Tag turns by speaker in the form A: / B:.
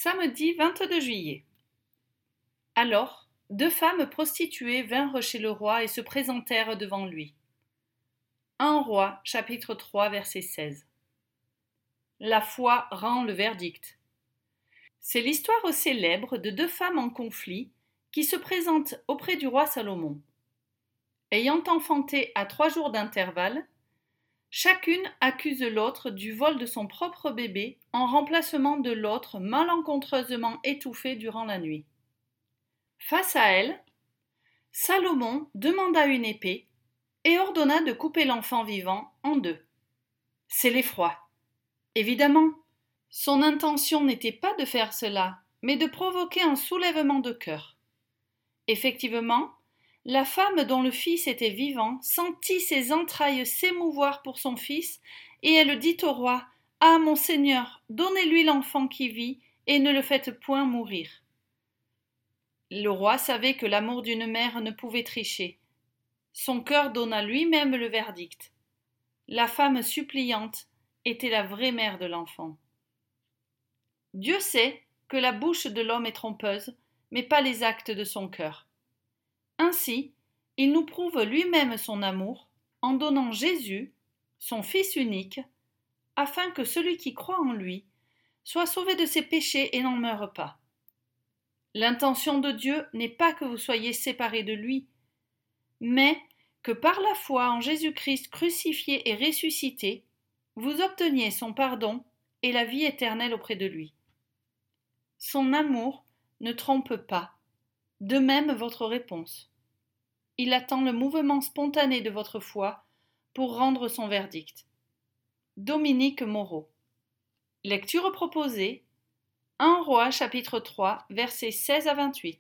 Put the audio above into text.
A: Samedi 22 juillet. Alors, deux femmes prostituées vinrent chez le roi et se présentèrent devant lui. 1 Roi, chapitre 3, verset 16. La foi rend le verdict. C'est l'histoire célèbre de deux femmes en conflit qui se présentent auprès du roi Salomon. Ayant enfanté à 3 jours d'intervalle, chacune accuse l'autre du vol de son propre bébé en remplacement de l'autre malencontreusement étouffé durant la nuit. Face à elle, Salomon demanda une épée et ordonna de couper l'enfant vivant en deux. C'est l'effroi. Évidemment, son intention n'était pas de faire cela, mais de provoquer un soulèvement de cœur. Effectivement, la femme dont le fils était vivant sentit ses entrailles s'émouvoir pour son fils, et elle dit au roi : « Ah, mon Seigneur, donnez-lui l'enfant qui vit, et ne le faites point mourir. » Le roi savait que l'amour d'une mère ne pouvait tricher. Son cœur donna lui-même le verdict. La femme suppliante était la vraie mère de l'enfant. Dieu sait que la bouche de l'homme est trompeuse, mais pas les actes de son cœur. Ainsi, il nous prouve lui-même son amour en donnant Jésus, son Fils unique, afin que celui qui croit en lui soit sauvé de ses péchés et n'en meure pas. L'intention de Dieu n'est pas que vous soyez séparés de lui, mais que par la foi en Jésus-Christ crucifié et ressuscité, vous obteniez son pardon et la vie éternelle auprès de lui. Son amour ne trompe pas, de même votre réponse. Il attend le mouvement spontané de votre foi pour rendre son verdict. Dominique Moreau. Lecture proposée 1 Roi chapitre 3 versets 16 à 28.